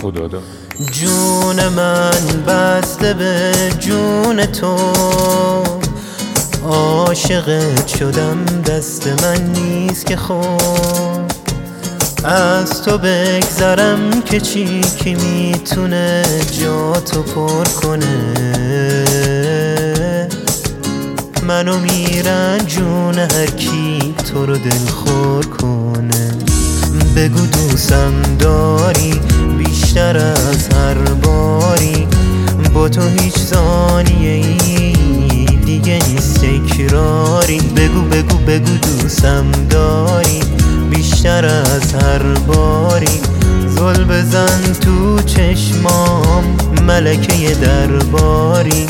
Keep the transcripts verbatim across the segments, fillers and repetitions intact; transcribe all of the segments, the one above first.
خدا داد. جون من بسته به جون تو، عاشقت شدم دست من نیست که خود از تو بگذرم که چی کی میتونه جاتو پر کنه. منو میرنجونه هر کی تو رو دلخور کنه. بگو دوستم داری بیشتر از هر باری، با تو هیچ ثانیه ای دیگه نیست تکراری. بگو بگو بگو دوستم داری بیشتر از هر باری، زل بزن تو چشمام ملکه درباری.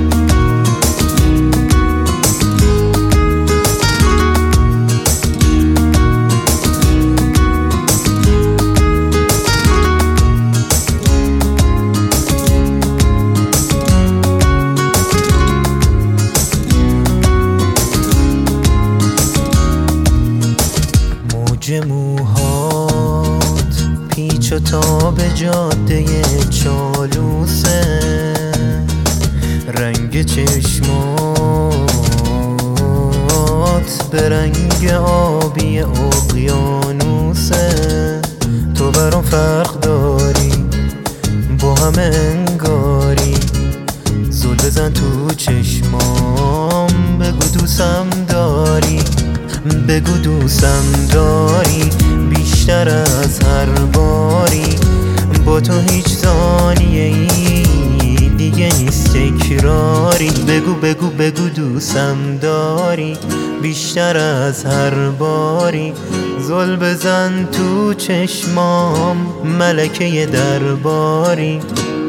موهات پیچ و تاب جاده چالوسه، رنگ چشمات به رنگ آبی اقیانوسه. تو برام فرق داری با همه انگاری، زل بزن تو چشمام بگو دوستم داری. بگو دوستم داری بیشتر از هر باری، با تو هیچ ثانیه ای دیگه نیست تکراری. بگو بگو بگو دوستم داری بیشتر از هر باری، زل بزن تو چشمام ملکه درباری.